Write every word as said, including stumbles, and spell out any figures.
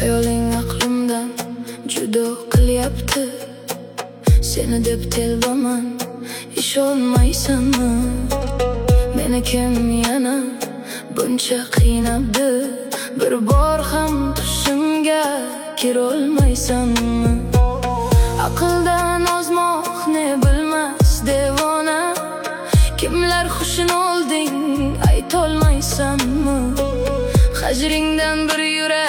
Hayoling aqlimdan judo qilyapti. Seni deb telbaman, ishonmaysanmi? Meni kim yana buncha qiynabdi? Bir bor ham tushimga kirolmaysanmi? Aqldan ozmoq ne bilmas devona. Kimlar xushini olding aytolmaysanmi? Hajringdan bir yurak